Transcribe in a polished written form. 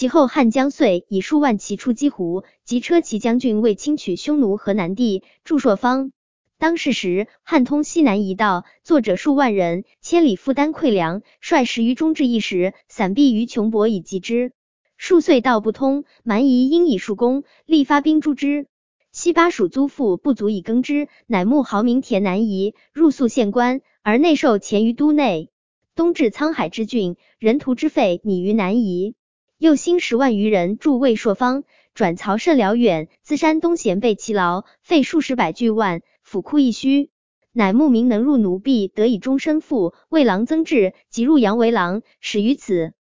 其后汉将遂以数万骑出击胡，及车骑将军为轻取匈奴河南地，筑朔方。当世时，汉通西南夷道，作者数万人，千里负担溃粮，率10余中至一时，散避于穷泊以击之。数岁道不通，蛮夷因以数攻，力发兵诛之。西巴蜀租赋不足以耕之，乃募豪民田南夷，入宿县官，而内受钱于都内。东至沧海之郡，人徒之费拟于南夷。又兴10万余人驻魏朔方，转曹甚辽远，自山东咸备其劳，费数十百巨万，府库一虚。乃慕名能入奴婢，得以终身富。魏郎曾志即入阳为郎，始于此。